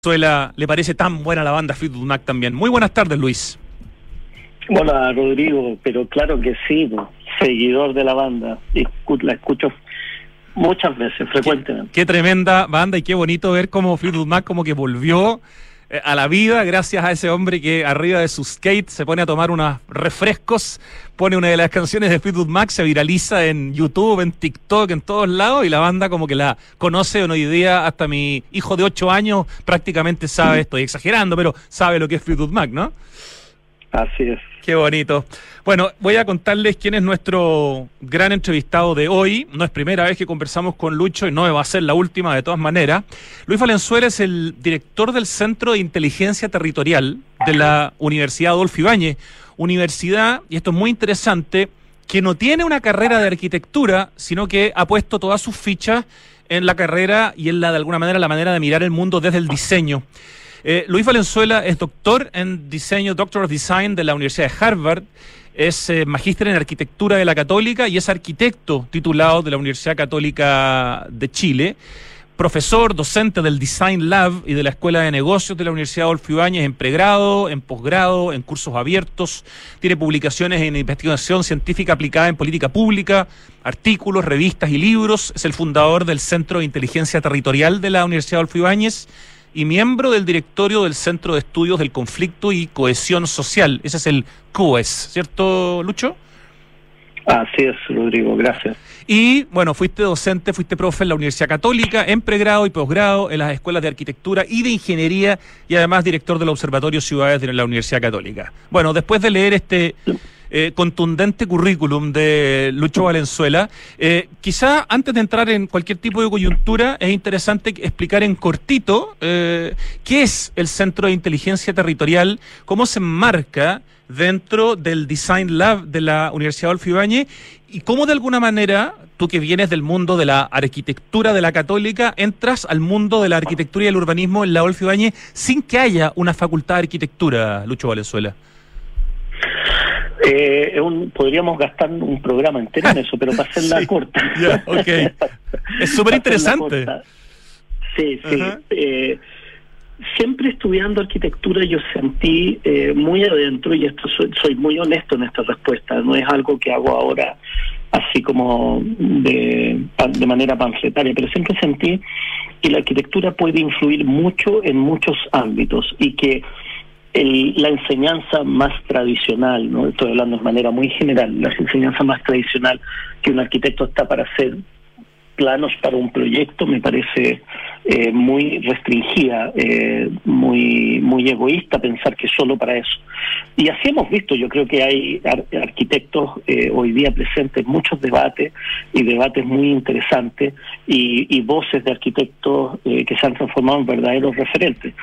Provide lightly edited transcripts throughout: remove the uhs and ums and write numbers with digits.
Le parece tan buena la banda Fleetwood Mac también. Muy buenas tardes, Luis. Hola, Rodrigo, pero claro que sí, seguidor de la banda, la escucho muchas veces, frecuentemente. Qué tremenda banda y qué bonito ver cómo Fleetwood Mac como que volvió a la vida gracias a ese hombre que arriba de su skate se pone a tomar unos refrescos, pone una de las canciones de Fleetwood Mac, se viraliza en YouTube, en TikTok, en todos lados, y la banda como que la conoce hoy día, hasta mi hijo de 8 años prácticamente sabe, estoy exagerando, pero sabe lo que es Fleetwood Mac, ¿no? Así es. Qué bonito. Bueno, voy a contarles quién es nuestro gran entrevistado de hoy. No es primera vez que conversamos con Lucho y no va a ser la última de todas maneras. Luis Valenzuela es el director del Centro de Inteligencia Territorial de la Universidad Adolfo Ibáñez. Universidad, y esto es muy interesante, que no tiene una carrera de arquitectura, sino que ha puesto todas sus fichas en la carrera y en de alguna manera, la manera de mirar el mundo desde el diseño. Luis Valenzuela es doctor en diseño, Doctor of Design de la Universidad de Harvard, es magíster en arquitectura de la Católica y es arquitecto titulado de la Universidad Católica de Chile, profesor, docente del Design Lab y de la Escuela de Negocios de la Universidad Adolfo Ibáñez en pregrado, en posgrado, en cursos abiertos, tiene publicaciones en investigación científica aplicada en política pública, artículos, revistas y libros, es el fundador del Centro de Inteligencia Territorial de la Universidad Adolfo Ibáñez y miembro del directorio del Centro de Estudios del Conflicto y Cohesión Social. Ese es el COES, ¿cierto, Lucho? Así es, Rodrigo, gracias. Y, bueno, fuiste docente, fuiste profe en la Universidad Católica, en pregrado y posgrado, en las escuelas de arquitectura y de ingeniería, y además director del Observatorio Ciudades de la Universidad Católica. Bueno, después de leer este contundente currículum de Lucho Valenzuela, quizá antes de entrar en cualquier tipo de coyuntura es interesante explicar en cortito qué es el Centro de Inteligencia Territorial, cómo se enmarca dentro del Design Lab de la Universidad Adolfo Ibáñez y cómo de alguna manera tú, que vienes del mundo de la arquitectura de la Católica, entras al mundo de la arquitectura y el urbanismo en la Adolfo Ibáñez sin que haya una facultad de arquitectura, Lucho Valenzuela. Podríamos gastar un programa entero en eso, pero para hacerla sí, corta. Yeah, okay. Es súper interesante. Sí. Siempre estudiando arquitectura yo sentí muy adentro, y esto soy muy honesto en esta respuesta, no es algo que hago ahora así como de manera panfletaria, pero siempre sentí que la arquitectura puede influir mucho en muchos ámbitos y que la enseñanza más tradicional, ¿no? Estoy hablando de manera muy general, la enseñanza más tradicional que un arquitecto está para hacer planos para un proyecto me parece muy restringida, muy egoísta pensar que solo para eso. Y así hemos visto, yo creo que hay arquitectos hoy día presentes en muchos debates, y debates muy interesantes, y voces de arquitectos que se han transformado en verdaderos referentes.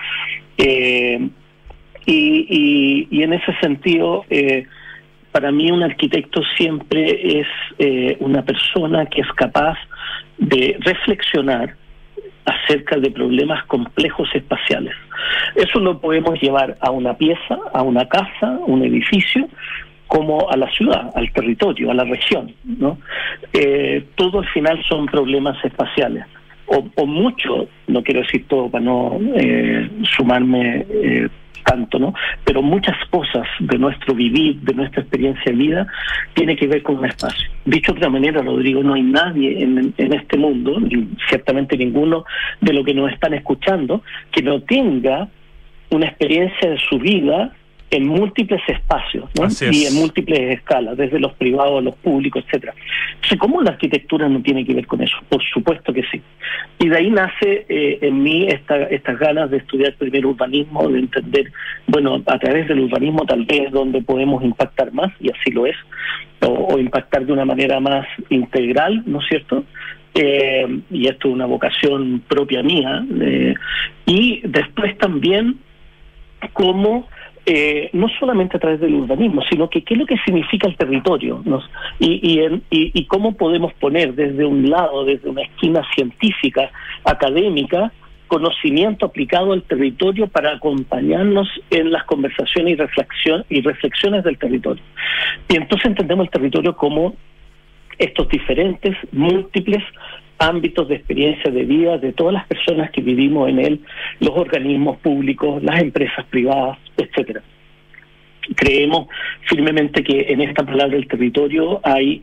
Y en ese sentido, para mí un arquitecto siempre es una persona que es capaz de reflexionar acerca de problemas complejos espaciales. Eso lo podemos llevar a una pieza, a una casa, un edificio, como a la ciudad, al territorio, a la región, ¿no? Todo al final son problemas espaciales. O mucho, no quiero decir todo para no sumarme tanto, ¿no? Pero muchas cosas de nuestro vivir, de nuestra experiencia de vida, tiene que ver con un espacio. Dicho de otra manera, Rodrigo, no hay nadie en este mundo, ciertamente ninguno de los que nos están escuchando, que no tenga una experiencia de su vida en múltiples espacios, ¿no? Y en múltiples escalas, desde los privados a los públicos, etcétera. Entonces, ¿cómo la arquitectura no tiene que ver con eso? Por supuesto que sí. Y de ahí nace en mí estas ganas de estudiar primero urbanismo, de entender, bueno, a través del urbanismo tal vez donde podemos impactar más, y así lo es, o impactar de una manera más integral, ¿no es cierto? Y esto es una vocación propia mía. Y después también cómo no solamente a través del urbanismo, sino que qué es lo que significa el territorio, ¿no? Y cómo podemos poner desde un lado, desde una esquina científica, académica, conocimiento aplicado al territorio para acompañarnos en las conversaciones y reflexiones del territorio. Y entonces entendemos el territorio como estos diferentes, múltiples ámbitos de experiencia de vida de todas las personas que vivimos en él, los organismos públicos, las empresas privadas, etcétera. Creemos firmemente que en esta palabra el territorio hay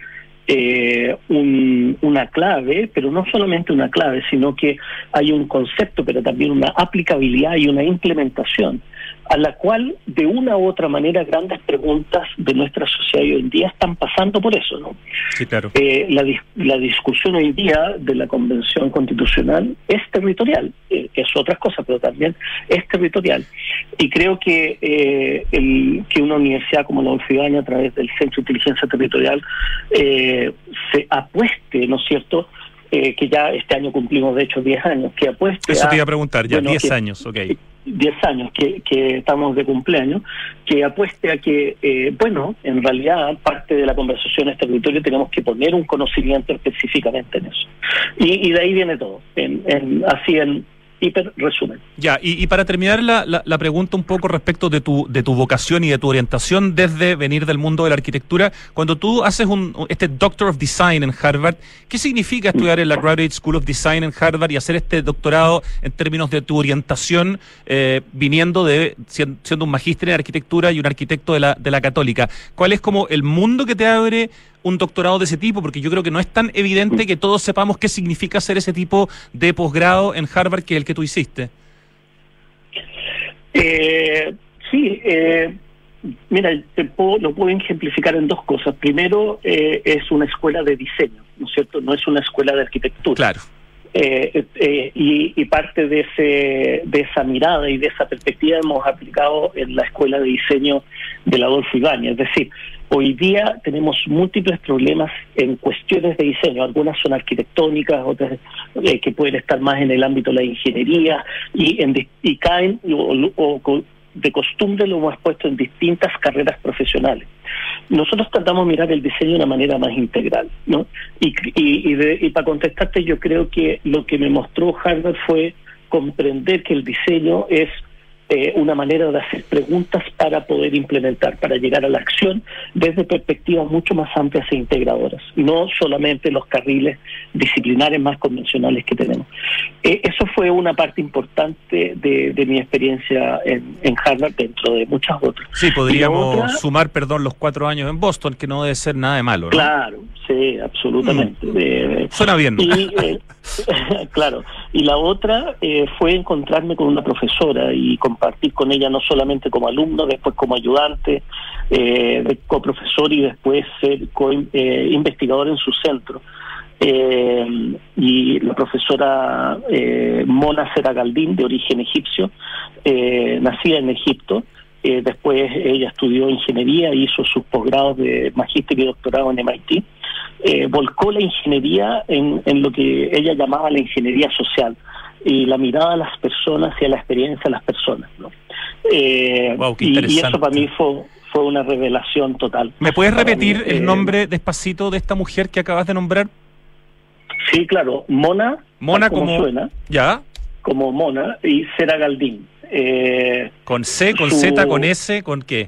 una clave, pero no solamente una clave, sino que hay un concepto, pero también una aplicabilidad y una implementación, a la cual de una u otra manera grandes preguntas de nuestra sociedad hoy en día están pasando por eso, ¿no? Sí, claro. La discusión hoy día de la Convención Constitucional es territorial, es otras cosas, pero también es territorial. Y creo que que una universidad como la Olfidaña, a través del Centro de Inteligencia Territorial, se apueste, ¿no es cierto?, que ya este año cumplimos de hecho 10 años, que apueste Eso te iba a preguntar, ya, bueno, 10 años, ok. 10 años que estamos de cumpleaños, que apueste a que, en realidad parte de la conversación en este territorio tenemos que poner un conocimiento específicamente en eso. Y de ahí viene todo, así en hiper resumen. Ya, y para terminar la pregunta un poco respecto de tu vocación y de tu orientación desde venir del mundo de la arquitectura, cuando tú haces este Doctor of Design en Harvard, ¿qué significa estudiar en la Graduate School of Design en Harvard y hacer este doctorado en términos de tu orientación, viniendo siendo un magíster en arquitectura y un arquitecto de la Católica? ¿Cuál es como el mundo que te abre un doctorado de ese tipo? Porque yo creo que no es tan evidente que todos sepamos qué significa hacer ese tipo de posgrado en Harvard que el que tú hiciste. Sí, mira, lo puedo ejemplificar en dos cosas. Primero, es una escuela de diseño, ¿no es cierto? No es una escuela de arquitectura. Claro. Y parte de esa mirada y de esa perspectiva hemos aplicado en la Escuela de Diseño de la Adolfo Ibáñez. Es decir, hoy día tenemos múltiples problemas en cuestiones de diseño. Algunas son arquitectónicas, otras que pueden estar más en el ámbito de la ingeniería y caen o de costumbre lo hemos puesto en distintas carreras profesionales. Nosotros tratamos de mirar el diseño de una manera más integral, ¿no? Y para contestarte, yo creo que lo que me mostró Harvard fue comprender que el diseño es una manera de hacer preguntas para poder implementar, para llegar a la acción desde perspectivas mucho más amplias e integradoras, no solamente los carriles disciplinares más convencionales que tenemos. Eso fue una parte importante de mi experiencia en Harvard, dentro de muchas otras. Sí, podríamos sumar, los 4 años en Boston, que no debe ser nada de malo, ¿no? Claro, sí, absolutamente. Suena bien, ¿no? Claro. Y la otra fue encontrarme con una profesora y compartir con ella no solamente como alumno, después como ayudante, coprofesor y después ser investigador en su centro. Y la profesora Mona Seragaldín, de origen egipcio, nacida en Egipto. Después ella estudió ingeniería, hizo sus posgrados de magíster y doctorado en MIT. Volcó la ingeniería en lo que ella llamaba la ingeniería social y la mirada a las personas y a la experiencia de las personas, ¿no? Wow, qué interesante. Y eso para mí fue una revelación total. ¿Me puedes repetir el nombre despacito de esta mujer que acabas de nombrar? Sí, claro, Mona como suena, ya, como Mona, y Seragaldín. ¿Con C, con Z, con S, con qué?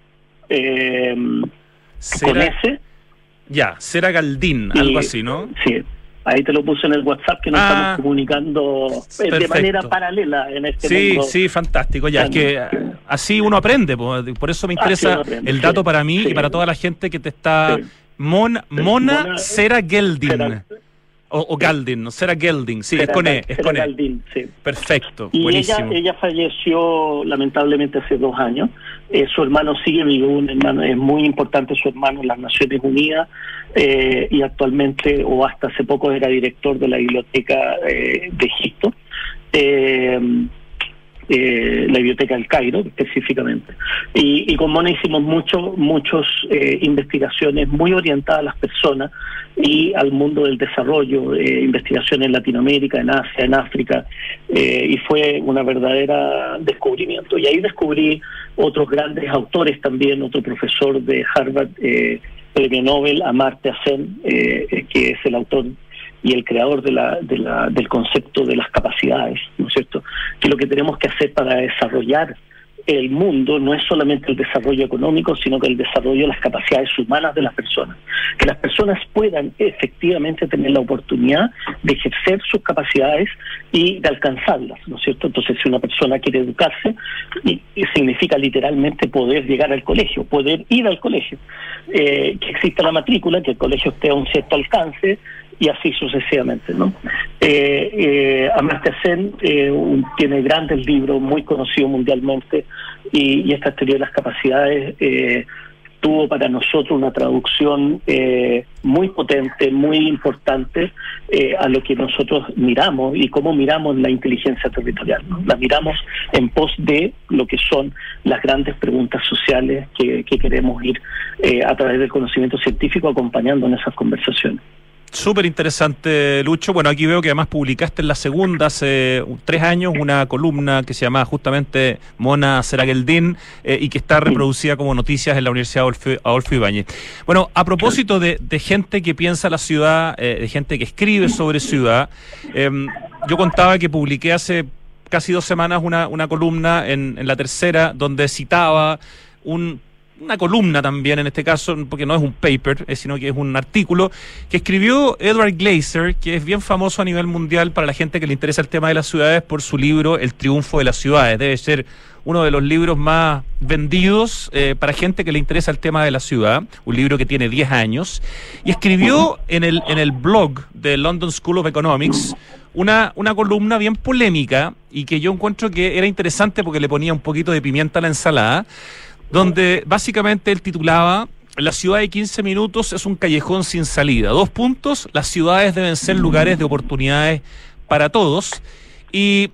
Con S. Ya, Seragaldín, algo así, ¿no? Sí, ahí te lo puse en el WhatsApp, que nos estamos comunicando de manera paralela en este mundo. Sí, fantástico. Ya, es que así uno aprende, por eso me interesa el dato para mí y para toda la gente que te está... Mona Seragaldín. O Galdin, no será Gelding, sí, es con E. Galdin, sí. Perfecto, y buenísimo. Ella falleció lamentablemente hace 2 años. Su hermano sigue vivo, un hermano, es muy importante su hermano en las Naciones Unidas, y actualmente, o hasta hace poco, era director de la Biblioteca de Egipto. La Biblioteca del Cairo específicamente, y con Mona hicimos muchos investigaciones muy orientadas a las personas y al mundo del desarrollo, investigación en Latinoamérica, en Asia, en África, y fue una verdadera descubrimiento. Y ahí descubrí otros grandes autores también, otro profesor de Harvard, premio Nobel, Amartya Sen, que es el autor y el creador del concepto de las capacidades, ¿no es cierto? Que lo que tenemos que hacer para desarrollar el mundo no es solamente el desarrollo económico, sino que el desarrollo de las capacidades humanas de las personas. Que las personas puedan efectivamente tener la oportunidad de ejercer sus capacidades y de alcanzarlas, ¿no es cierto? Entonces, si una persona quiere educarse, y significa literalmente poder llegar al colegio, poder ir al colegio, que exista la matrícula, que el colegio esté a un cierto alcance, y así sucesivamente, ¿no? Amartya Sen tiene grandes libros, muy conocido mundialmente, y esta teoría de las capacidades tuvo para nosotros una traducción muy potente, muy importante a lo que nosotros miramos y cómo miramos la inteligencia territorial, ¿no? La miramos en pos de lo que son las grandes preguntas sociales que queremos ir a través del conocimiento científico acompañando en esas conversaciones. Súper interesante, Lucho. Bueno, aquí veo que además publicaste en la segunda, hace 3 años, una columna que se llama justamente Mona Serageldin y que está reproducida como noticias en la Universidad Adolfo Ibáñez. Bueno, a propósito de gente que piensa la ciudad, de gente que escribe sobre ciudad, yo contaba que publiqué hace casi 2 semanas una columna en La Tercera donde citaba una columna también, en este caso, porque no es un paper, sino que es un artículo que escribió Edward Glaeser, que es bien famoso a nivel mundial para la gente que le interesa el tema de las ciudades por su libro El triunfo de las ciudades. Debe ser uno de los libros más vendidos para gente que le interesa el tema de la ciudad, un libro que tiene 10 años, y escribió en el blog de London School of Economics una columna bien polémica y que yo encuentro que era interesante porque le ponía un poquito de pimienta a la ensalada, donde básicamente él titulaba: la ciudad de 15 minutos es un callejón sin salida. 2 puntos, las ciudades deben ser lugares de oportunidades para todos. Y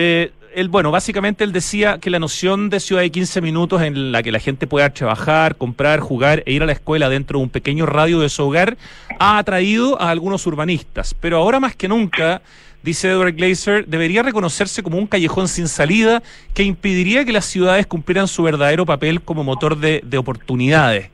básicamente él decía que la noción de ciudad de 15 minutos en la que la gente pueda trabajar, comprar, jugar e ir a la escuela dentro de un pequeño radio de su hogar ha atraído a algunos urbanistas. Pero ahora más que nunca, dice Edward Glaeser, debería reconocerse como un callejón sin salida que impediría que las ciudades cumplieran su verdadero papel como motor de oportunidades.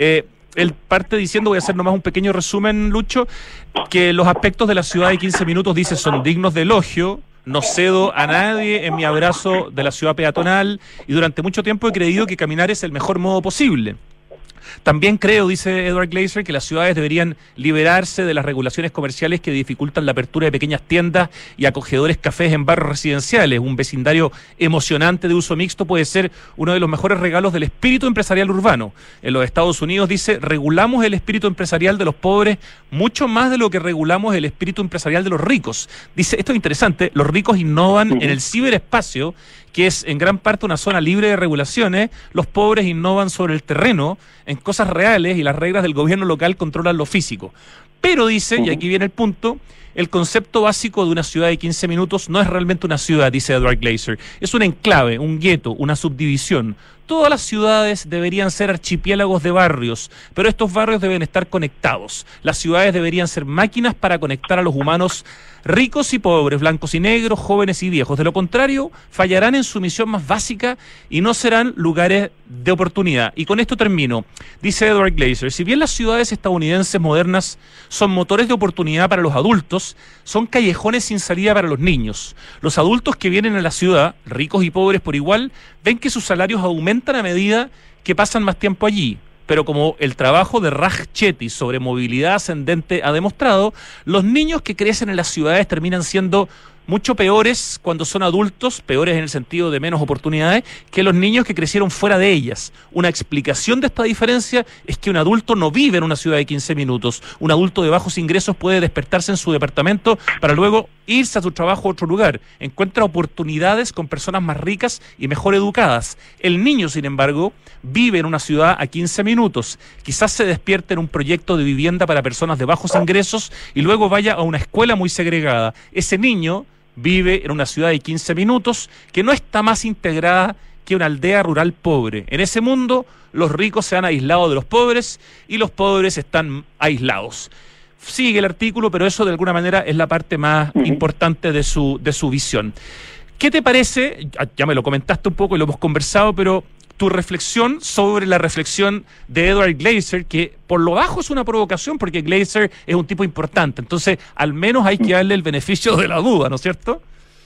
Él parte diciendo, voy a hacer nomás un pequeño resumen, Lucho, que los aspectos de la ciudad de 15 minutos, dice, son dignos de elogio. No cedo a nadie en mi abrazo de la ciudad peatonal y durante mucho tiempo he creído que caminar es el mejor modo posible. También creo, dice Edward Glaeser, que las ciudades deberían liberarse de las regulaciones comerciales que dificultan la apertura de pequeñas tiendas y acogedores cafés en barrios residenciales. Un vecindario emocionante de uso mixto puede ser uno de los mejores regalos del espíritu empresarial urbano. En los Estados Unidos, dice, regulamos el espíritu empresarial de los pobres mucho más de lo que regulamos el espíritu empresarial de los ricos. Dice, esto es interesante, los ricos innovan en el ciberespacio, que es en gran parte una zona libre de regulaciones. Los pobres innovan sobre el terreno, en cosas reales, y las reglas del gobierno local controlan lo físico. Pero dice, y aquí viene el punto, el concepto básico de una ciudad de 15 minutos no es realmente una ciudad, dice Edward Glaeser. Es un enclave, un gueto, una subdivisión. Todas las ciudades deberían ser archipiélagos de barrios, pero estos barrios deben estar conectados. Las ciudades deberían ser máquinas para conectar a los humanos ricos y pobres, blancos y negros, jóvenes y viejos. De lo contrario, fallarán en su misión más básica y no serán lugares de oportunidad. Y con esto termino. Dice Edward Glaeser, si bien las ciudades estadounidenses modernas son motores de oportunidad para los adultos, son callejones sin salida para los niños. Los adultos que vienen a la ciudad, ricos y pobres por igual, ven que sus salarios aumentan a medida que pasan más tiempo allí. Pero como el trabajo de Raj Chetty sobre movilidad ascendente ha demostrado, los niños que crecen en las ciudades terminan siendo mucho peores cuando son adultos, peores en el sentido de menos oportunidades, que los niños que crecieron fuera de ellas. Una explicación de esta diferencia es que un adulto no vive en una ciudad de 15 minutos. Un adulto de bajos ingresos puede despertarse en su departamento para luego irse a su trabajo a otro lugar. Encuentra oportunidades con personas más ricas y mejor educadas. El niño, sin embargo, vive en una ciudad a 15 minutos. Quizás se despierte en un proyecto de vivienda para personas de bajos ingresos y luego vaya a una escuela muy segregada. Ese niño vive en una ciudad de 15 minutos que no está más integrada que una aldea rural pobre. En ese mundo, los ricos se han aislado de los pobres y los pobres están aislados. Sigue el artículo, pero eso de alguna manera es la parte más importante de su visión. ¿Qué te parece? Ya me lo comentaste un poco y lo hemos conversado, pero tu reflexión sobre la reflexión de Edward Glaeser, que por lo bajo es una provocación porque Glaeser es un tipo importante, entonces al menos hay que darle el beneficio de la duda, ¿no es cierto?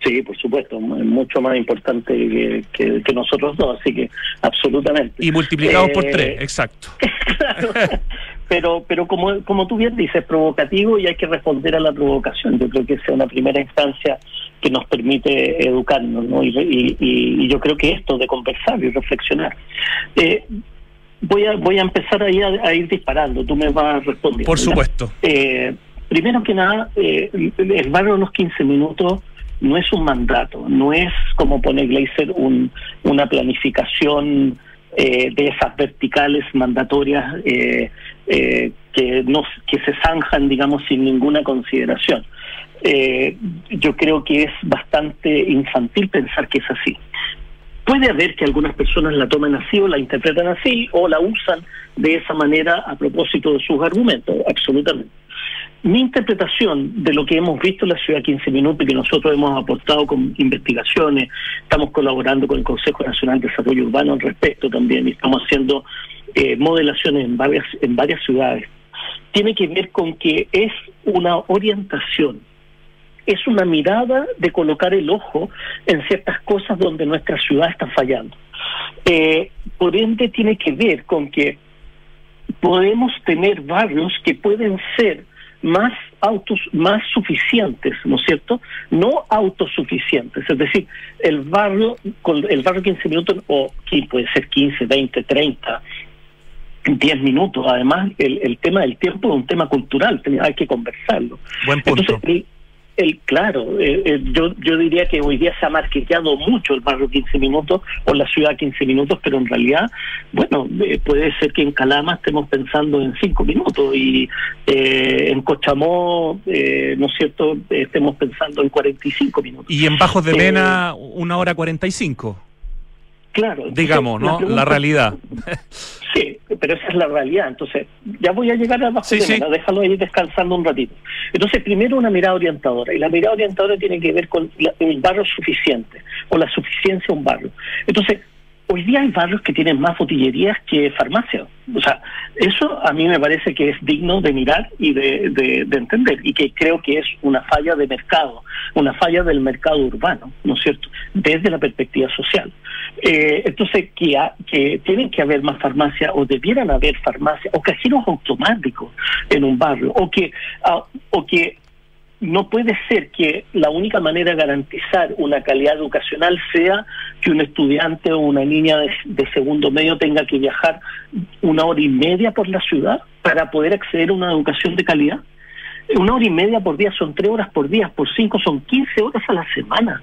Sí, por supuesto, mucho más importante que nosotros dos, así que absolutamente. Y multiplicados por 3, exacto. Claro, pero como tú bien dices, provocativo y hay que responder a la provocación. Yo creo que esa es una primera instancia que nos permite educarnos, ¿no? Y yo creo que esto de conversar y reflexionar. Voy a empezar ahí a ir disparando, tú me vas a responder. Por supuesto. Primero que nada, el barrio de los 15 minutos no es un mandato, no es, como pone Gleiser, una planificación de esas verticales mandatorias que se zanjan, digamos, sin ninguna consideración. Yo creo que es bastante infantil pensar que es así. Puede haber que algunas personas la tomen así o la interpretan así o la usan de esa manera a propósito de sus argumentos, absolutamente. Mi interpretación de lo que hemos visto en la ciudad 15 minutos y que nosotros hemos aportado con investigaciones, estamos colaborando con el Consejo Nacional de Desarrollo Urbano al respecto también, y estamos haciendo modelaciones en varias ciudades, tiene que ver con que es una orientación, es una mirada de colocar el ojo en ciertas cosas donde nuestra ciudad está fallando. Por ende tiene que ver con que podemos tener barrios que pueden ser más suficientes, ¿no es cierto? No autosuficientes, es decir, el barrio 15 minutos, o puede ser 15, 20, 30, 10 minutos. Además, el tema del tiempo es un tema cultural, hay que conversarlo. Buen punto. Entonces, yo diría que hoy día se ha marketeado mucho el barrio 15 minutos o la ciudad 15 minutos, pero en realidad, bueno, puede ser que en Calama estemos pensando en 5 minutos y en Cochamó, ¿no es cierto?, estemos pensando en 45 minutos. Y en Bajos de Mena, 1:45. Claro. Digamos, ¿no? La realidad. Sí, pero esa es la realidad. Entonces, ya voy a llegar a Bajos de Mena, déjalo ahí descansando un ratito. Entonces, primero una mirada orientadora, y la mirada orientadora tiene que ver con el barrio suficiente, o la suficiencia de un barrio. Entonces, hoy día hay barrios que tienen más botillerías que farmacias. O sea, eso a mí me parece que es digno de mirar y de entender, y que creo que es una falla de mercado, una falla del mercado urbano, ¿no es cierto?, desde la perspectiva social. Entonces, que tienen que haber más farmacias, o debieran haber farmacias, o cajeros automáticos en un barrio, o que no puede ser que la única manera de garantizar una calidad educacional sea que un estudiante o una niña de segundo medio tenga que viajar 1 hora y media por la ciudad para poder acceder a una educación de calidad. 1 hora y media por día son 3 horas por día, por 5 son 15 horas a la semana.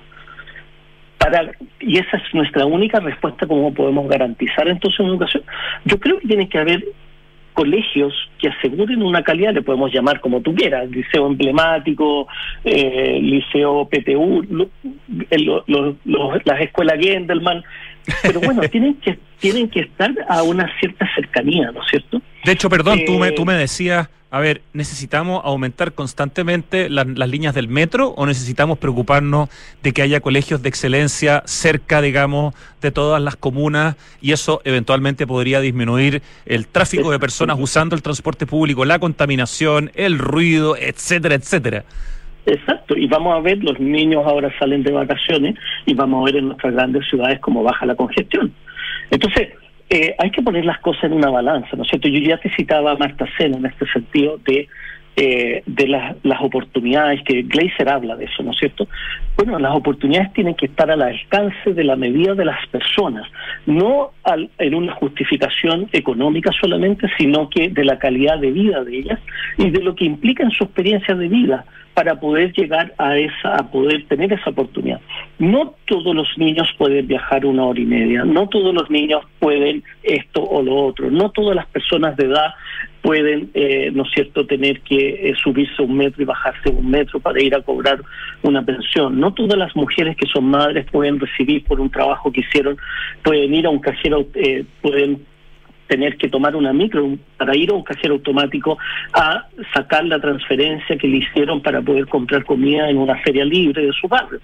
Y esa es nuestra única respuesta, cómo podemos garantizar entonces una educación. Yo creo que tiene que haber colegios que aseguren una calidad, le podemos llamar como tú quieras, liceo emblemático, liceo PTU, las escuelas Gendelman, pero bueno, tienen que estar a una cierta cercanía, ¿no es cierto? De hecho, perdón, tú me decías, a ver, ¿necesitamos aumentar constantemente las líneas del metro o necesitamos preocuparnos de que haya colegios de excelencia cerca, digamos, de todas las comunas, y eso eventualmente podría disminuir el tráfico de personas usando el transporte público, la contaminación, el ruido, etcétera, etcétera? Exacto, y vamos a ver, los niños ahora salen de vacaciones y vamos a ver en nuestras grandes ciudades cómo baja la congestión. Entonces, hay que poner las cosas en una balanza, ¿no es cierto? Yo ya te citaba a Marta Sena en este sentido de las oportunidades, que Gleiser habla de eso, ¿no es cierto? Bueno, las oportunidades tienen que estar al alcance de la medida de las personas, no en una justificación económica solamente, sino que de la calidad de vida de ellas y de lo que implica en su experiencia de vida para poder llegar a poder tener esa oportunidad. No todos los niños pueden viajar 1 hora y media, no todos los niños pueden esto o lo otro, no todas las personas de edad pueden, ¿no es cierto?, tener que subirse 1 metro y bajarse 1 metro para ir a cobrar una pensión. No todas las mujeres que son madres pueden recibir por un trabajo que hicieron, pueden ir a un cajero, pueden tener que tomar una micro para ir a un cajero automático a sacar la transferencia que le hicieron para poder comprar comida en una feria libre de su barrio.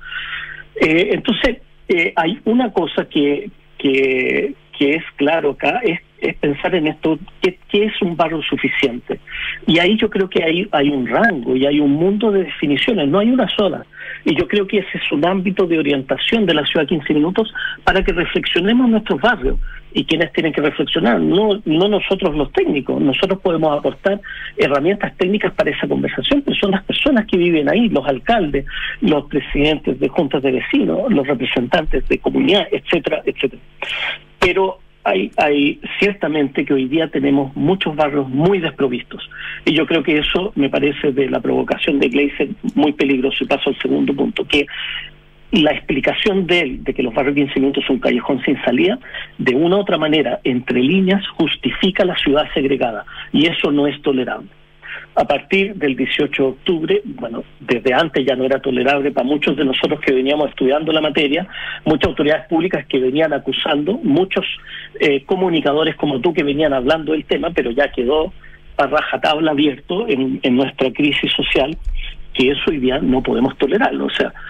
Entonces, hay una cosa que es claro acá, es es pensar en esto, ¿qué es un barrio suficiente? Y ahí yo creo que hay un rango y hay un mundo de definiciones, no hay una sola. Y yo creo que ese es un ámbito de orientación de la ciudad 15 minutos para que reflexionemos nuestros barrios. Y quienes tienen que reflexionar, no nosotros los técnicos. Nosotros podemos aportar herramientas técnicas para esa conversación, pero son las personas que viven ahí, los alcaldes, los presidentes de juntas de vecinos, los representantes de comunidad, etcétera, etcétera. Pero hay ciertamente que hoy día tenemos muchos barrios muy desprovistos. Y yo creo que eso me parece de la provocación de Gleiser muy peligroso. Y paso al segundo punto, que la explicación de él, de que los barrios 15 minutos son un callejón sin salida, de una u otra manera, entre líneas, justifica la ciudad segregada. Y eso no es tolerable. A partir del 18 de octubre, bueno, desde antes ya no era tolerable para muchos de nosotros que veníamos estudiando la materia, muchas autoridades públicas que venían acusando, muchos comunicadores como tú que venían hablando del tema, pero ya quedó a rajatabla abierto en nuestra crisis social, que eso hoy día no podemos tolerarlo. O sea,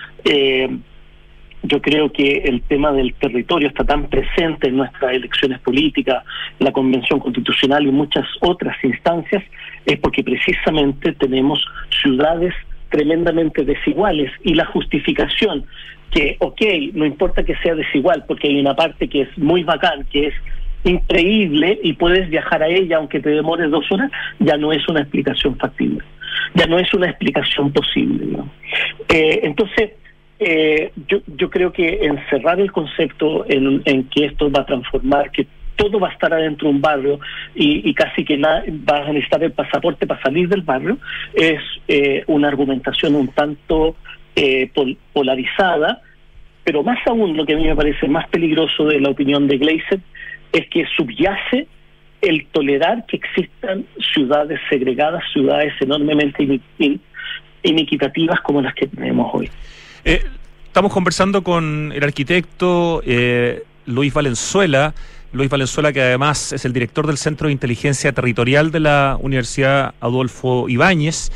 yo creo que el tema del territorio está tan presente en nuestras elecciones políticas, la Convención Constitucional y muchas otras instancias, es porque precisamente tenemos ciudades tremendamente desiguales y la justificación que, no importa que sea desigual, porque hay una parte que es muy bacán, que es increíble y puedes viajar a ella aunque te demores 2 horas, ya no es una explicación factible, ya no es una explicación posible, ¿no? Entonces, yo creo que encerrar el concepto en que esto va a transformar, que todo va a estar adentro de un barrio y casi que vas a necesitar el pasaporte para salir del barrio, es una argumentación un tanto polarizada, pero más aún lo que a mí me parece más peligroso de la opinión de Gleiser es que subyace el tolerar que existan ciudades segregadas, ciudades enormemente iniquitativas como las que tenemos hoy. Estamos conversando con el arquitecto Luis Valenzuela, que además es el director del Centro de Inteligencia Territorial de la Universidad Adolfo Ibáñez.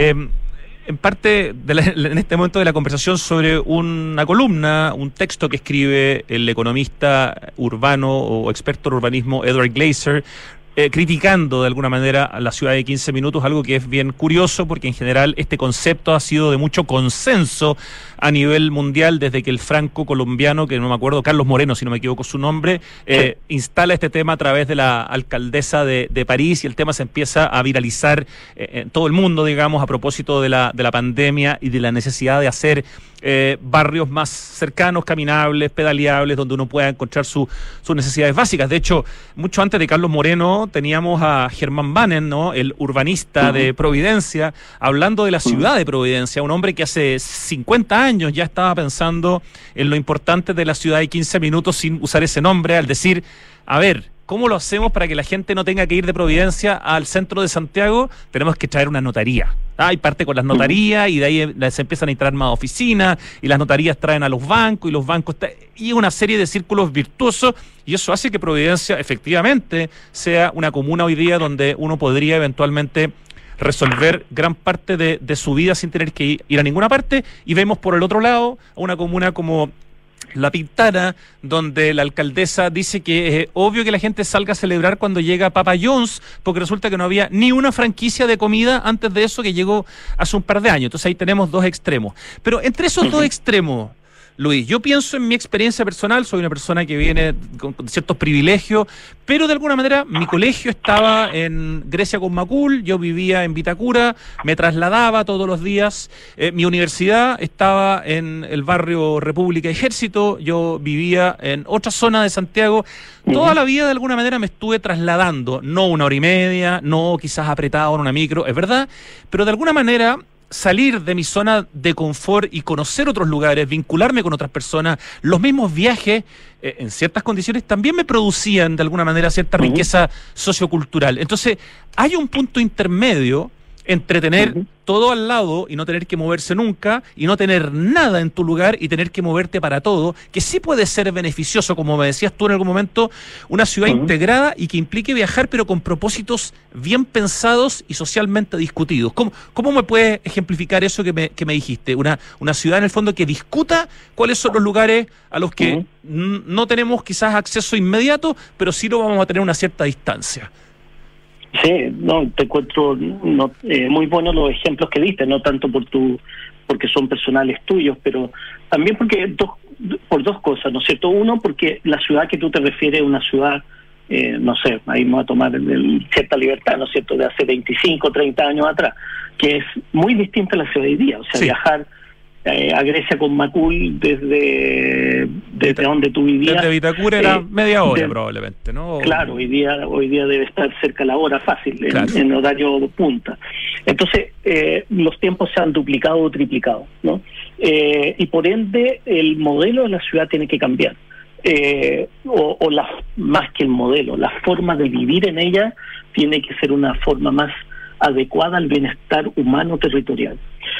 En parte, en este momento de la conversación, sobre una columna, un texto que escribe el economista urbano o experto en urbanismo Edward Gleiser, criticando de alguna manera a la ciudad de 15 minutos, algo que es bien curioso porque en general este concepto ha sido de mucho consenso a nivel mundial desde que el franco-colombiano, que no me acuerdo, Carlos Moreno, si no me equivoco su nombre, instala este tema a través de la alcaldesa de París, y el tema se empieza a viralizar en todo el mundo, digamos, a propósito de la pandemia y de la necesidad de hacer barrios más cercanos, caminables, pedaleables, donde uno pueda encontrar sus necesidades básicas. De hecho, mucho antes de Carlos Moreno teníamos a Germán Bannen, ¿no?, el urbanista de Providencia, hablando de la ciudad de Providencia, un hombre que hace 50 años ya estaba pensando en lo importante de la ciudad de 15 minutos sin usar ese nombre, al decir, a ver, ¿cómo lo hacemos para que la gente no tenga que ir de Providencia al centro de Santiago? Tenemos que traer una notaría. Y parte con las notarías, y de ahí se empiezan a instalar más oficinas, y las notarías traen a los bancos, y los bancos y una serie de círculos virtuosos, y eso hace que Providencia efectivamente sea una comuna hoy día donde uno podría eventualmente resolver gran parte de su vida sin tener que ir a ninguna parte. Y vemos por el otro lado a una comuna como La Pintana, donde la alcaldesa dice que es obvio que la gente salga a celebrar cuando llega Papa John's, porque resulta que no había ni una franquicia de comida antes de eso, que llegó hace un par de años. Entonces ahí tenemos dos extremos. Pero entre esos dos extremos, Luis, yo pienso en mi experiencia personal. Soy una persona que viene con ciertos privilegios, pero de alguna manera mi colegio estaba en Grecia con Macul, yo vivía en Vitacura, me trasladaba todos los días, mi universidad estaba en el barrio República Ejército, yo vivía en otra zona de Santiago. Toda la vida de alguna manera me estuve trasladando, no 1 hora y media, no quizás apretado en una micro, es verdad, pero de alguna manera salir de mi zona de confort y conocer otros lugares, vincularme con otras personas, los mismos viajes, en ciertas condiciones, también me producían de alguna manera cierta riqueza sociocultural. Entonces, hay un punto intermedio entre tener todo al lado y no tener que moverse nunca, y no tener nada en tu lugar y tener que moverte para todo, que sí puede ser beneficioso, como me decías tú en algún momento, una ciudad integrada y que implique viajar, pero con propósitos bien pensados y socialmente discutidos. ¿Cómo me puedes ejemplificar eso que me dijiste? Una ciudad, en el fondo, que discuta cuáles son los lugares a los que no tenemos quizás acceso inmediato, pero sí lo vamos a tener una cierta distancia. Sí, no, te encuentro muy buenos los ejemplos que diste, no tanto porque son personales tuyos, pero también por dos cosas, ¿no es cierto? Uno, porque la ciudad que tú te refieres es una ciudad, no sé, ahí vamos a tomar cierta libertad, ¿no es cierto?, de hace 25, 30 años atrás, que es muy distinta a la ciudad de hoy día. O sea, viajar a Grecia con Macul desde donde tú vivías. Desde Vitacura era media hora probablemente, ¿no? Claro, hoy día debe estar cerca de la hora fácil, en horario punta. Entonces, los tiempos se han duplicado o triplicado, ¿no? Y por ende, el modelo de la ciudad tiene que cambiar. Más que el modelo, la forma de vivir en ella tiene que ser una forma más adecuada al bienestar humano territorial.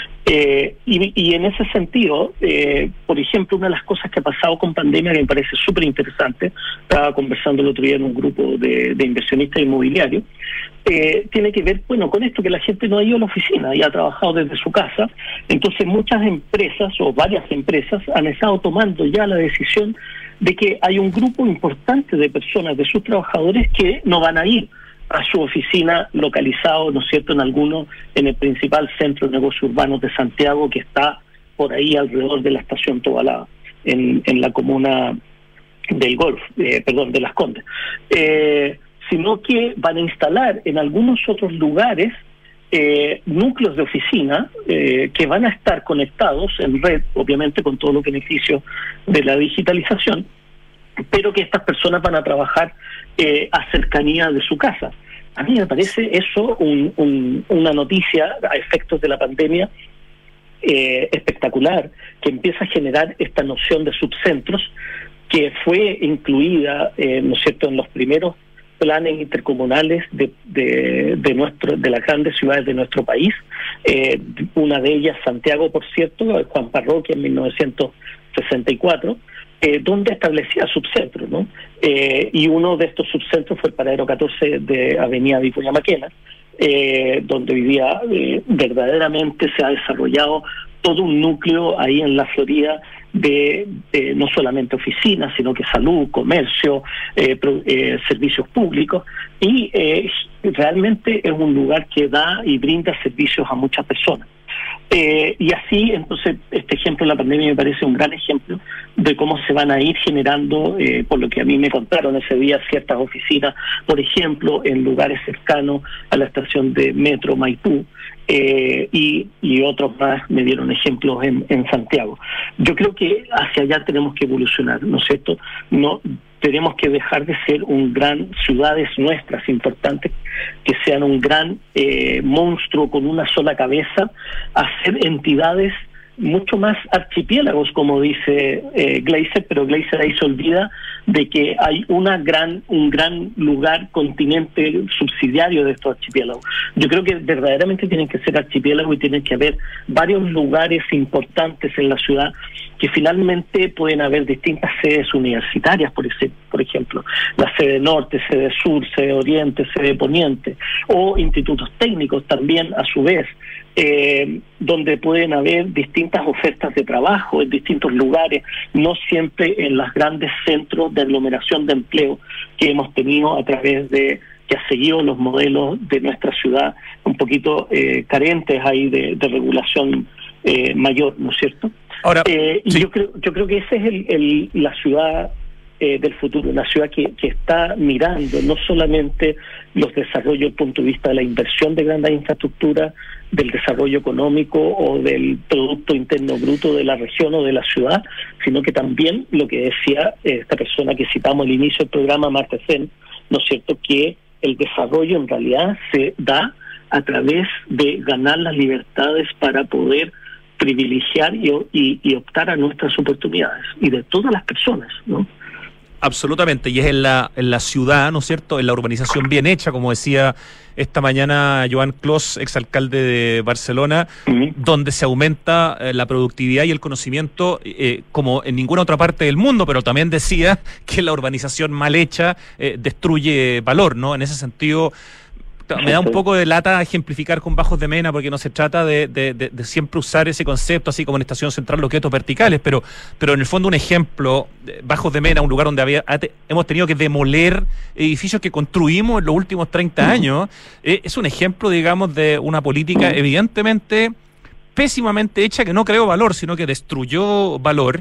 Y en ese sentido, por ejemplo, una de las cosas que ha pasado con pandemia que me parece súper interesante, estaba conversando el otro día en un grupo de inversionistas inmobiliarios, tiene que ver, bueno, con esto que la gente no ha ido a la oficina y ha trabajado desde su casa. Entonces muchas empresas o varias empresas han estado tomando ya la decisión de que hay un grupo importante de personas, de sus trabajadores, que no van a ir a su oficina localizado, ¿no es cierto?, en el principal centro de negocios urbanos de Santiago, que está por ahí alrededor de la estación Tobalaba, en la comuna del Golf, de Las Condes, sino que van a instalar en algunos otros lugares núcleos de oficina que van a estar conectados en red, obviamente con todos los beneficios de la digitalización, pero que estas personas van a trabajar a cercanía de su casa. A mí me parece eso una noticia a efectos de la pandemia espectacular, que empieza a generar esta noción de subcentros que fue incluida, ¿no es cierto?, en los primeros planes intercomunales de las grandes ciudades de nuestro país. Una de ellas, Santiago, por cierto, Juan Parroquia, en 1964, donde establecía subcentros, ¿no? Y uno de estos subcentros fue el paradero 14 de Avenida Vicuña Maquena, donde vivía, verdaderamente se ha desarrollado todo un núcleo ahí en la Florida de no solamente oficinas, sino que salud, comercio, servicios públicos, y realmente es un lugar que da y brinda servicios a muchas personas. Y así, entonces, este ejemplo de la pandemia me parece un gran ejemplo de cómo se van a ir generando, por lo que a mí me contaron ese día, ciertas oficinas, por ejemplo, en lugares cercanos a la estación de Metro Maipú, y otros más me dieron ejemplos en Santiago. Yo creo que hacia allá tenemos que evolucionar, ¿no es cierto? No tenemos que dejar de ser ciudades nuestras importantes, que sean un gran monstruo con una sola cabeza, a ser entidades mucho más archipiélagos, como dice Gleiser, pero Gleiser ahí se olvida de que hay un gran lugar, continente subsidiario de estos archipiélagos. Yo creo que verdaderamente tienen que ser archipiélagos y tienen que haber varios lugares importantes en la ciudad, que finalmente pueden haber distintas sedes universitarias, por ejemplo, la sede norte, sede sur, sede oriente, sede poniente, o institutos técnicos también a su vez, donde pueden haber distintas ofertas de trabajo en distintos lugares, no siempre en los grandes centros de aglomeración de empleo que hemos tenido a través de que ha seguido los modelos de nuestra ciudad un poquito carentes ahí de regulación mayor, ¿no es cierto? Ahora, y yo creo que esa es la ciudad del futuro, una ciudad que está mirando no solamente los desarrollos desde el punto de vista de la inversión de grandes infraestructuras, del desarrollo económico o del Producto Interno Bruto de la región o de la ciudad, sino que también lo que decía esta persona que citamos al inicio del programa, Marta Sen, ¿no es cierto?, que el desarrollo en realidad se da a través de ganar las libertades para poder privilegiar y optar a nuestras oportunidades, y de todas las personas, ¿no? Absolutamente, y es en la ciudad, ¿no es cierto?, en la urbanización bien hecha, como decía esta mañana Joan Clos, exalcalde de Barcelona, donde se aumenta la productividad y el conocimiento como en ninguna otra parte del mundo, pero también decía que la urbanización mal hecha destruye valor, ¿no? En ese sentido, me da un poco de lata ejemplificar con Bajos de Mena, porque no se trata de siempre usar ese concepto, así como en Estación Central, los guetos verticales, pero en el fondo un ejemplo, Bajos de Mena, un lugar donde hemos tenido que demoler edificios que construimos en los últimos 30 años, es un ejemplo, digamos, de una política evidentemente pésimamente hecha, que no creó valor, sino que destruyó valor.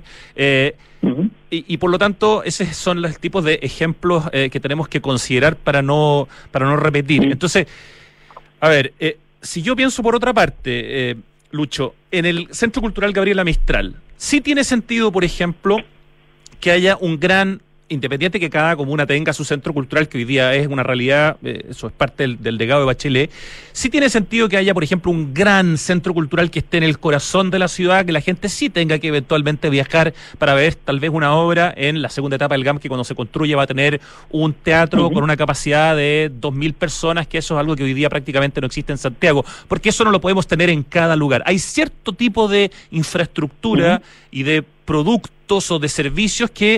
Y por lo tanto, esos son los tipos de ejemplos que tenemos que considerar para no repetir. Entonces, a ver, si yo pienso por otra parte, Lucho, en el Centro Cultural Gabriela Mistral, sí tiene sentido, por ejemplo, que haya un gran, independiente que cada comuna tenga su centro cultural, que hoy día es una realidad, eso es parte del legado de Bachelet, sí tiene sentido que haya, por ejemplo, un gran centro cultural que esté en el corazón de la ciudad, que la gente sí tenga que eventualmente viajar para ver tal vez una obra en la segunda etapa del GAM, que cuando se construye va a tener un teatro con una capacidad de 2.000 personas, que eso es algo que hoy día prácticamente no existe en Santiago, porque eso no lo podemos tener en cada lugar. Hay cierto tipo de infraestructura y de productos o de servicios que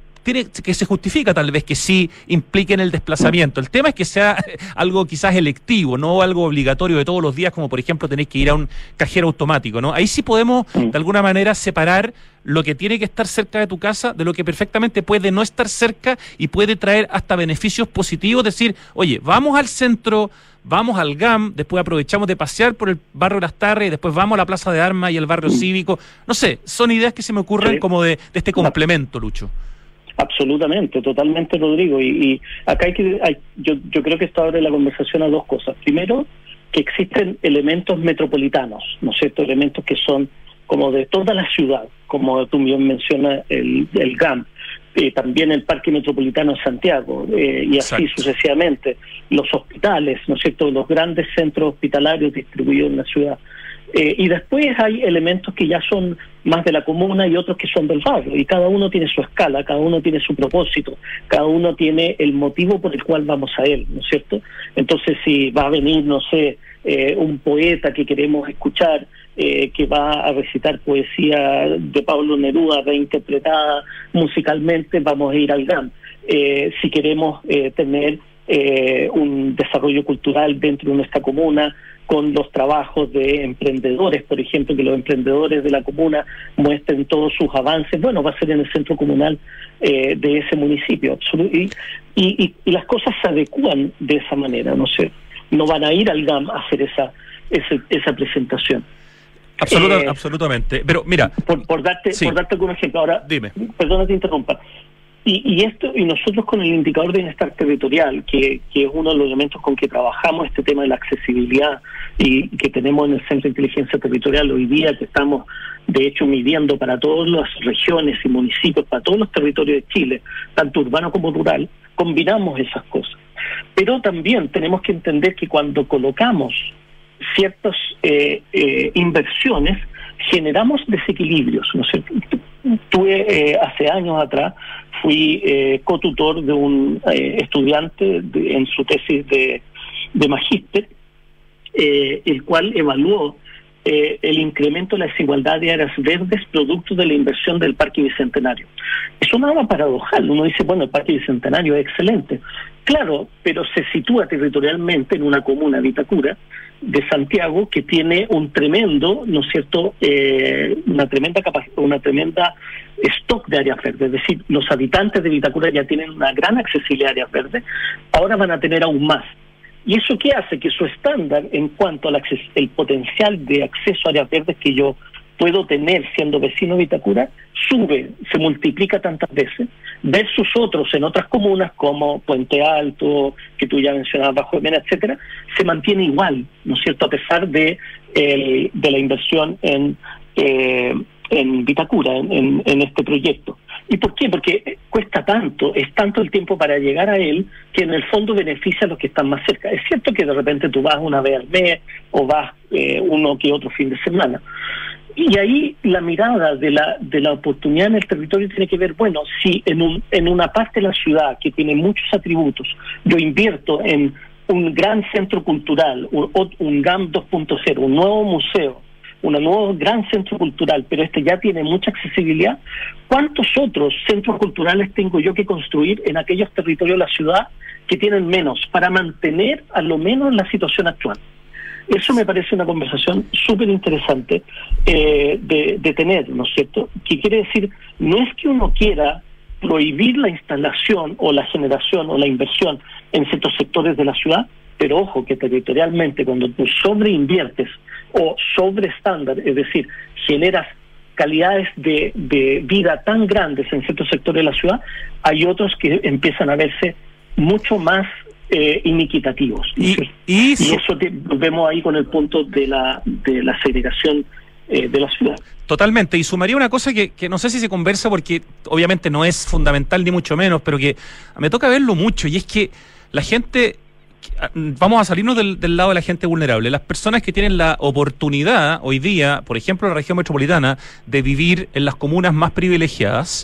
se justifica tal vez que sí impliquen el desplazamiento. El tema es que sea algo quizás electivo, no algo obligatorio de todos los días, como por ejemplo tener que ir a un cajero automático, ¿no? Ahí sí podemos de alguna manera separar lo que tiene que estar cerca de tu casa de lo que perfectamente puede no estar cerca y puede traer hasta beneficios positivos, decir, oye, vamos al centro, vamos al GAM, después aprovechamos de pasear por el barrio Las Tarres y después vamos a la Plaza de Armas y el barrio cívico. No sé, son ideas que se me ocurren como de este complemento, Lucho. Absolutamente, totalmente, Rodrigo. Y acá yo creo que esto abre la conversación a dos cosas. Primero, que existen elementos metropolitanos, ¿no es cierto? Elementos que son como de toda la ciudad, como tú bien mencionas, el GAM, también el Parque Metropolitano de Santiago, y así sucesivamente. Los hospitales, ¿no es cierto? Los grandes centros hospitalarios distribuidos en la ciudad. Y después hay elementos que ya son más de la comuna y otros que son del barrio, y cada uno tiene su escala, cada uno tiene su propósito, cada uno tiene el motivo por el cual vamos a él, ¿no es cierto? Entonces, si va a venir, no sé, un poeta que queremos escuchar, que va a recitar poesía de Pablo Neruda reinterpretada musicalmente, vamos a ir al GAM. Si queremos tener un desarrollo cultural dentro de nuestra comuna, con los trabajos de emprendedores, por ejemplo, que los emprendedores de la comuna muestren todos sus avances, bueno, va a ser en el centro comunal de ese municipio. Y las cosas se adecúan de esa manera, no sé, no van a ir al GAM a hacer esa presentación. Absolutamente. Pero mira, por darte algún ejemplo, ahora, dime. Perdona que te interrumpa. Y nosotros con el indicador de bienestar territorial, que es uno de los elementos con que trabajamos este tema de la accesibilidad y que tenemos en el Centro de Inteligencia Territorial hoy día, que estamos de hecho midiendo para todas las regiones y municipios, para todos los territorios de Chile, tanto urbano como rural, combinamos esas cosas. Pero también tenemos que entender que cuando colocamos ciertas inversiones, generamos desequilibrios, ¿no es cierto? Tuve hace años atrás, fui cotutor de un estudiante en su tesis de magíster, el cual evaluó el incremento de la desigualdad de áreas verdes producto de la inversión del Parque Bicentenario. Es una paradojal, uno dice, bueno, el Parque Bicentenario es excelente. Claro, pero se sitúa territorialmente en una comuna, Vitacura, de Santiago, que tiene un tremendo, ¿no es cierto?, una tremenda stock de áreas verdes. Es decir, los habitantes de Vitacura ya tienen una gran accesibilidad a áreas verdes, ahora van a tener aún más. ¿Y eso qué hace? Que su estándar en cuanto al el potencial de acceso a áreas verdes que yo puedo tener siendo vecino de Vitacura, sube, se multiplica tantas veces, versus otros en otras comunas como Puente Alto, que tú ya mencionabas, Bajo de Mena, etcétera, se mantiene igual, ¿no es cierto?, a pesar de la inversión en Vitacura, en este proyecto. ¿Y por qué? Porque cuesta tanto, es tanto el tiempo para llegar a él, que en el fondo beneficia a los que están más cerca. Es cierto que de repente tú vas una vez al mes o vas uno que otro fin de semana, Y ahí la mirada de la oportunidad en el territorio tiene que ver, bueno, si en una parte de la ciudad que tiene muchos atributos, yo invierto en un gran centro cultural, un GAM 2.0, un nuevo museo, un nuevo gran centro cultural, pero ya tiene mucha accesibilidad, ¿cuántos otros centros culturales tengo yo que construir en aquellos territorios de la ciudad que tienen menos, para mantener a lo menos la situación actual? Eso me parece una conversación súper interesante de tener, ¿no es cierto? Que quiere decir, no es que uno quiera prohibir la instalación o la generación o la inversión en ciertos sectores de la ciudad, pero ojo que territorialmente cuando tú sobreinviertes o sobreestándar, es decir, generas calidades de vida tan grandes en ciertos sectores de la ciudad, hay otros que empiezan a verse mucho más iniquitativos. Y eso vemos ahí con el punto de la segregación de la ciudad. Totalmente, y sumaría una cosa que no sé si se conversa porque obviamente no es fundamental ni mucho menos, pero que me toca verlo mucho, y es que la gente, vamos a salirnos del lado de la gente vulnerable, las personas que tienen la oportunidad hoy día, por ejemplo en la región metropolitana, de vivir en las comunas más privilegiadas,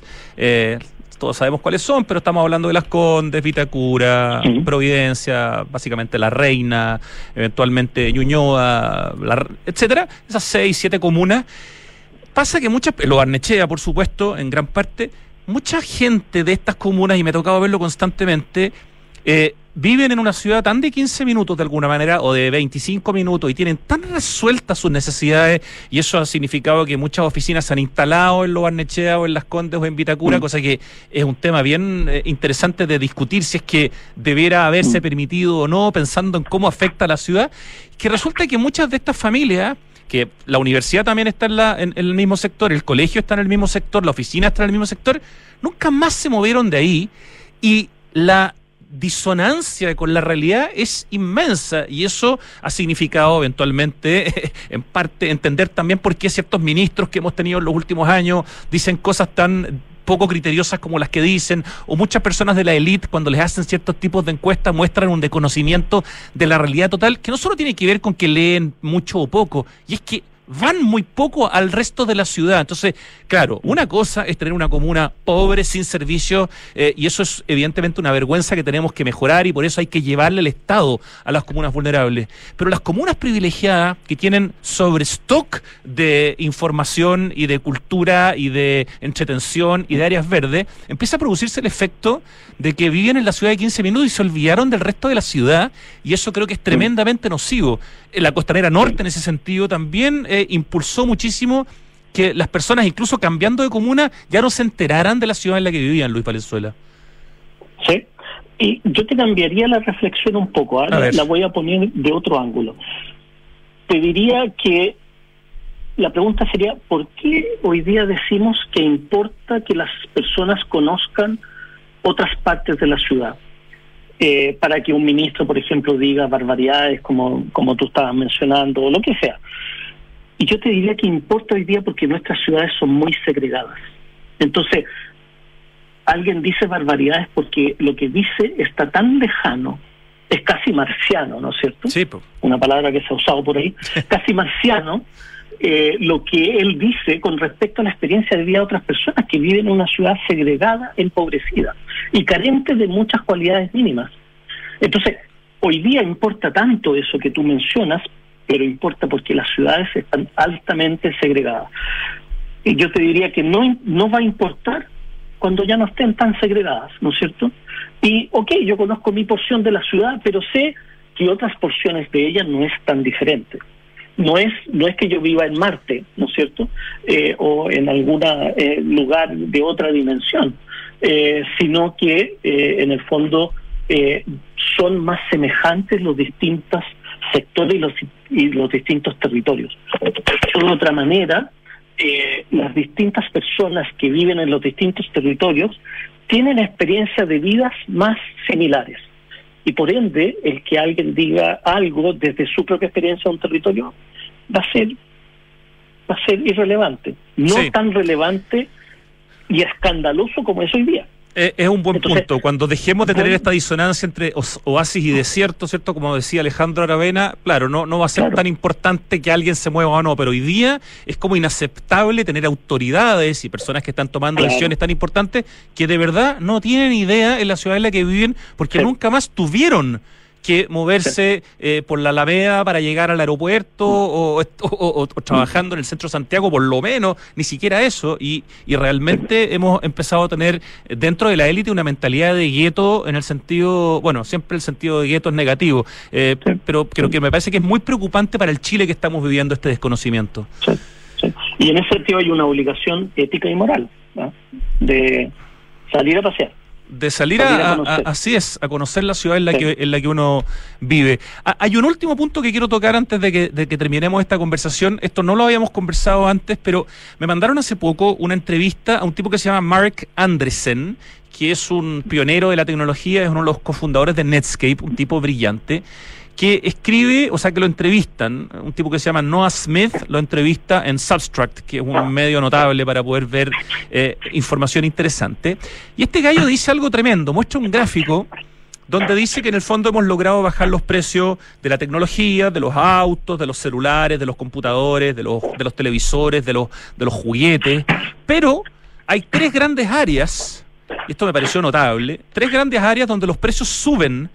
todos sabemos cuáles son, pero estamos hablando de Las Condes, Vitacura, Providencia, básicamente La Reina, eventualmente Ñuñoa, etcétera, esas 6, 7 comunas. Pasa que Lo Barnechea, por supuesto, en gran parte, mucha gente de estas comunas, y me ha tocado verlo constantemente, viven en una ciudad tan de 15 minutos de alguna manera, o de 25 minutos, y tienen tan resueltas sus necesidades, y eso ha significado que muchas oficinas se han instalado en Lo Barnechea o en Las Condes o en Vitacura, cosa que es un tema bien interesante de discutir si es que debiera haberse permitido o no, pensando en cómo afecta a la ciudad, que resulta que muchas de estas familias, que la universidad también está en el mismo sector, el colegio está en el mismo sector, la oficina está en el mismo sector, nunca más se movieron de ahí, y la disonancia con la realidad es inmensa, y eso ha significado eventualmente, en parte, entender también por qué ciertos ministros que hemos tenido en los últimos años dicen cosas tan poco criteriosas como las que dicen, o muchas personas de la élite cuando les hacen ciertos tipos de encuestas muestran un desconocimiento de la realidad total, que no solo tiene que ver con que leen mucho o poco, y es que van muy poco al resto de la ciudad. Entonces, claro, una cosa es tener una comuna pobre, sin servicios, y eso es evidentemente una vergüenza que tenemos que mejorar, y por eso hay que llevarle el Estado a las comunas vulnerables. Pero las comunas privilegiadas, que tienen sobrestock de información y de cultura y de entretención y de áreas verdes, empieza a producirse el efecto de que viven en la ciudad de 15 minutos y se olvidaron del resto de la ciudad, y eso creo que es tremendamente nocivo. La Costanera Norte, en ese sentido, también impulsó muchísimo que las personas, incluso cambiando de comuna, ya no se enteraran de la ciudad en la que vivían, Luis Valenzuela. Sí, y yo te cambiaría la reflexión un poco, la voy a poner de otro ángulo. Te diría que la pregunta sería, ¿por qué hoy día decimos que importa que las personas conozcan otras partes de la ciudad? Para que un ministro, por ejemplo, diga barbaridades como tú estabas mencionando, o lo que sea. Y yo te diría que importa hoy día porque nuestras ciudades son muy segregadas. Entonces, alguien dice barbaridades porque lo que dice está tan lejano, es casi marciano, ¿no es cierto? Sí, pues. Una palabra que se ha usado por ahí, casi marciano, lo que él dice con respecto a la experiencia de vida de otras personas que viven en una ciudad segregada, empobrecida y carente de muchas cualidades mínimas. Entonces, hoy día importa tanto eso que tú mencionas, pero importa porque las ciudades están altamente segregadas. Y yo te diría que no va a importar cuando ya no estén tan segregadas, ¿no es cierto? Y, yo conozco mi porción de la ciudad, pero sé que otras porciones de ella no es tan diferente. No es que yo viva en Marte, ¿no es cierto? O en algún lugar de otra dimensión, sino que en el fondo son más semejantes los distintos sectores y los distintos territorios. De otra manera, las distintas personas que viven en los distintos territorios tienen experiencias de vidas más similares. Y por ende, el que alguien diga algo desde su propia experiencia de un territorio va a ser irrelevante. No tan relevante y escandaloso como es hoy día. Es un buen punto. Cuando dejemos de tener esta disonancia entre oasis y desierto, ¿cierto? Como decía Alejandro Aravena, claro, no va a ser tan importante que alguien se mueva o no, pero hoy día es como inaceptable tener autoridades y personas que están tomando decisiones tan importantes que de verdad no tienen idea en la ciudad en la que viven, porque nunca más tuvieron que moverse por la Alameda para llegar al aeropuerto o trabajando en el centro de Santiago, por lo menos, ni siquiera eso, y realmente hemos empezado a tener dentro de la élite una mentalidad de gueto en el sentido, bueno, siempre el sentido de gueto es negativo, pero creo que me parece que es muy preocupante para el Chile que estamos viviendo este desconocimiento. Sí. Y en ese sentido hay una obligación ética y moral, ¿no? De salir a pasear. De salir así es, a conocer la ciudad en la que uno vive. Hay un último punto que quiero tocar antes de que terminemos esta conversación. Esto no lo habíamos conversado antes, pero me mandaron hace poco una entrevista a un tipo que se llama Mark Andreessen, que es un pionero de la tecnología, es uno de los cofundadores de Netscape, un tipo brillante, que escribe, o sea, que lo entrevistan, un tipo que se llama Noah Smith, lo entrevista en Substract, que es un medio notable para poder ver información interesante. Y este gallo dice algo tremendo, muestra un gráfico donde dice que en el fondo hemos logrado bajar los precios de la tecnología, de los autos, de los celulares, de los computadores, de los televisores, de los juguetes, pero hay tres grandes áreas, y esto me pareció notable, tres grandes áreas donde los precios suben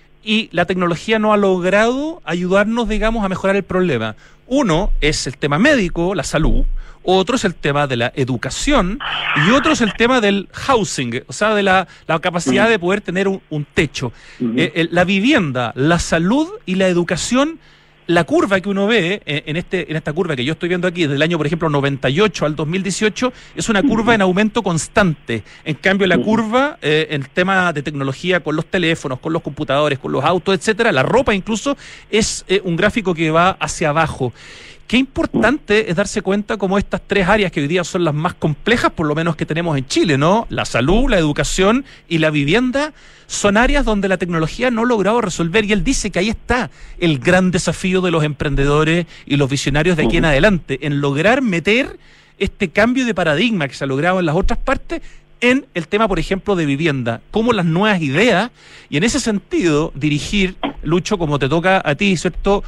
y la tecnología no ha logrado ayudarnos, digamos, a mejorar el problema. Uno es el tema médico, la salud, otro es el tema de la educación y otro es el tema del housing, o sea, de la capacidad de poder tener un techo. La vivienda, la salud y la educación. La curva que uno ve en esta curva que yo estoy viendo aquí, desde el año, por ejemplo, 98 al 2018, es una curva en aumento constante. En cambio, la curva en tema de tecnología con los teléfonos, con los computadores, con los autos, etcétera, la ropa incluso, es un gráfico que va hacia abajo. Qué importante es darse cuenta como estas tres áreas que hoy día son las más complejas, por lo menos que tenemos en Chile, ¿no? La salud, la educación y la vivienda son áreas donde la tecnología no ha logrado resolver, y él dice que ahí está el gran desafío de los emprendedores y los visionarios de aquí en adelante, en lograr meter este cambio de paradigma que se ha logrado en las otras partes en el tema, por ejemplo, de vivienda, como las nuevas ideas, y en ese sentido dirigir, Lucho, como te toca a ti, ¿cierto?,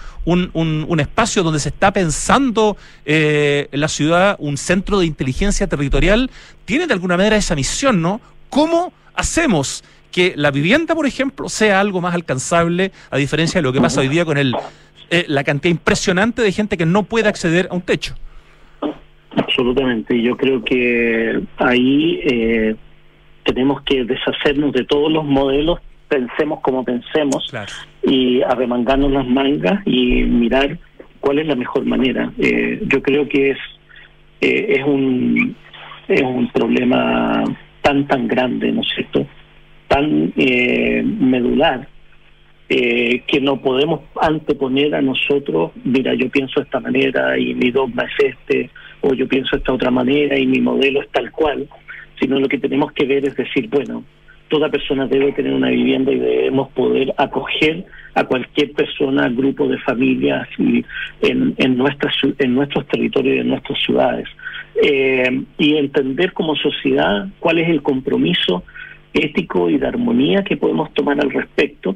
un espacio donde se está pensando en la ciudad, un centro de inteligencia territorial, tiene de alguna manera esa misión, ¿no? ¿Cómo hacemos que la vivienda, por ejemplo, sea algo más alcanzable, a diferencia de lo que pasa hoy día con la cantidad impresionante de gente que no puede acceder a un techo? Absolutamente. Yo creo que ahí tenemos que deshacernos de todos los modelos, pensemos como pensemos, claro, y arremangarnos las mangas y mirar cuál es la mejor manera. Yo creo que es un problema tan grande, ¿no es cierto?, tan medular, que no podemos anteponer a nosotros, mira, yo pienso de esta manera y mi dogma es este, o yo pienso de esta otra manera y mi modelo es tal cual, sino lo que tenemos que ver es decir, bueno, toda persona debe tener una vivienda y debemos poder acoger a cualquier persona, grupo de familias y en nuestros territorios y en nuestras ciudades, y entender como sociedad cuál es el compromiso ético y de armonía que podemos tomar al respecto,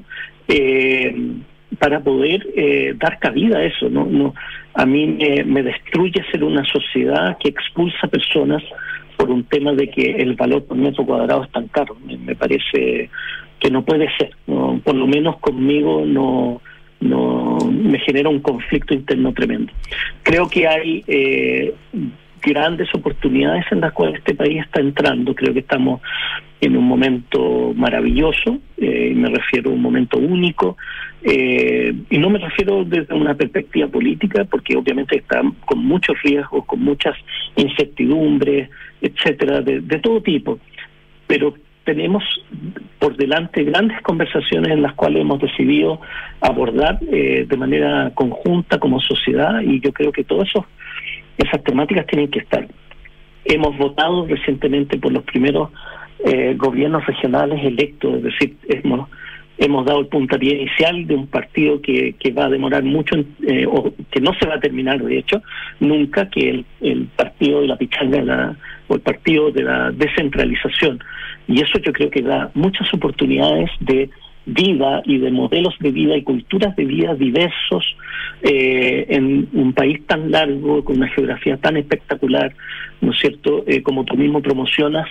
para poder dar cabida a eso. No, a mí me destruye ser una sociedad que expulsa personas por un tema de que el valor por metro cuadrado es tan caro. Me parece que no puede ser, ¿no? Por lo menos conmigo no me genera un conflicto interno tremendo. Creo que hay grandes oportunidades en las cuales este país está entrando. Creo que estamos en un momento maravilloso, me refiero a un momento único, y no me refiero desde una perspectiva política, porque obviamente está con muchos riesgos, con muchas incertidumbres, etcétera, de todo tipo, pero tenemos por delante grandes conversaciones en las cuales hemos decidido abordar de manera conjunta como sociedad, y yo creo que todas esas temáticas tienen que estar. Hemos votado recientemente por los primeros gobiernos regionales electos, es decir, hemos dado el puntapié inicial de un partido que va a demorar mucho, o que no se va a terminar, de hecho, nunca, que el partido de la pichanga o el partido de la descentralización. Y eso yo creo que da muchas oportunidades de vida y de modelos de vida y culturas de vida diversos en un país tan largo, con una geografía tan espectacular, ¿no es cierto?, como tú mismo promocionas,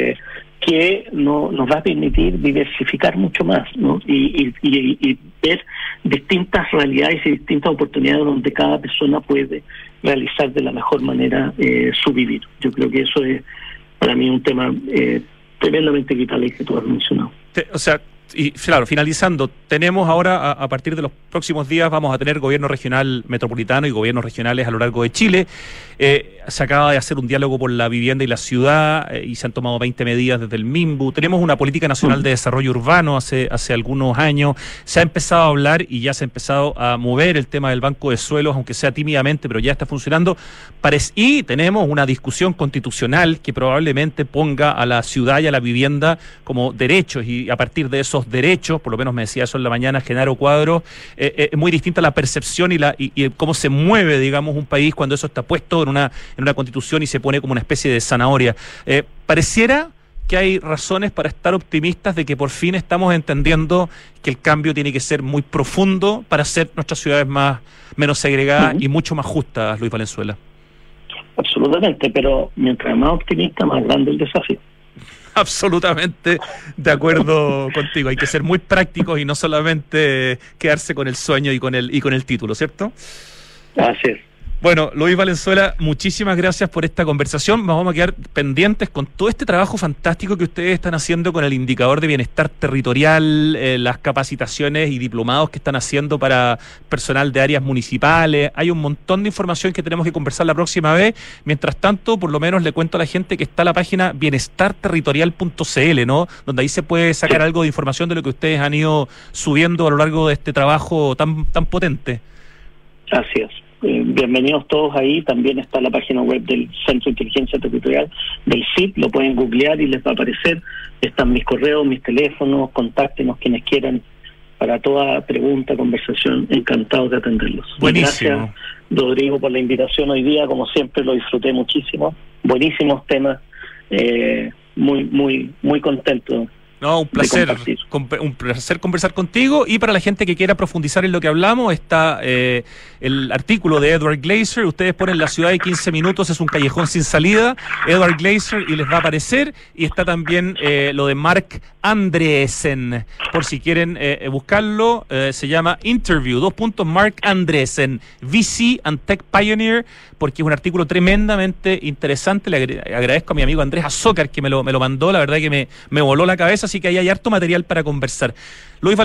que nos va a permitir diversificar mucho más, ¿no? Y ver distintas realidades y distintas oportunidades donde cada persona puede realizar de la mejor manera su vivir. Yo creo que eso es para mí un tema tremendamente vital y que tú has mencionado. O sea, y claro, finalizando, tenemos ahora, a partir de los próximos días, vamos a tener gobierno regional metropolitano y gobiernos regionales a lo largo de Chile. Se acaba de hacer un diálogo por la vivienda y la ciudad y se han tomado 20 medidas desde el MIMBU. Tenemos una política nacional de desarrollo urbano hace algunos años. Se ha empezado a hablar y ya se ha empezado a mover el tema del banco de suelos, aunque sea tímidamente, pero ya está funcionando. Y tenemos una discusión constitucional que probablemente ponga a la ciudad y a la vivienda como derechos, y a partir de esos derechos, por lo menos me decía eso en la mañana Genaro Cuadro, es muy distinta la percepción y cómo se mueve, digamos, un país cuando eso está puesto en una constitución y se pone como una especie de zanahoria. Pareciera que hay razones para estar optimistas de que por fin estamos entendiendo que el cambio tiene que ser muy profundo para hacer nuestras ciudades menos segregadas y mucho más justas, Luis Valenzuela. Absolutamente, pero mientras más optimista, más grande el desafío. Absolutamente de acuerdo contigo. Hay que ser muy prácticos y no solamente quedarse con el sueño y con el título, ¿cierto? Así es. Bueno, Luis Valenzuela, muchísimas gracias por esta conversación. Nos vamos a quedar pendientes con todo este trabajo fantástico que ustedes están haciendo con el indicador de bienestar territorial, las capacitaciones y diplomados que están haciendo para personal de áreas municipales. Hay un montón de información que tenemos que conversar la próxima vez. Mientras tanto, por lo menos le cuento a la gente que está la página bienestarterritorial.cl, ¿no? Donde ahí se puede sacar algo de información de lo que ustedes han ido subiendo a lo largo de este trabajo tan potente. Así es. Bienvenidos todos ahí. También está la página web del Centro de Inteligencia Territorial del CIP, lo pueden googlear y les va a aparecer. Están mis correos, mis teléfonos, contáctenos quienes quieran para toda pregunta, conversación, encantados de atenderlos. Buenísimo. Gracias, Rodrigo, por la invitación hoy día, como siempre lo disfruté muchísimo, buenísimos temas, muy contento. No, un placer conversar contigo. Y para la gente que quiera profundizar en lo que hablamos, está el artículo de Edward Glaeser. Ustedes ponen La ciudad de 15 minutos, es un callejón sin salida, Edward Glaeser, y les va a aparecer. Y está también lo de Mark Andreessen, por si quieren buscarlo. Se llama Interview, Mark Andreessen, VC and Tech Pioneer, porque es un artículo tremendamente interesante. Le agradezco a mi amigo Andrés Azócar que me lo mandó. La verdad que me voló la cabeza, así que ahí hay harto material para conversar. Luis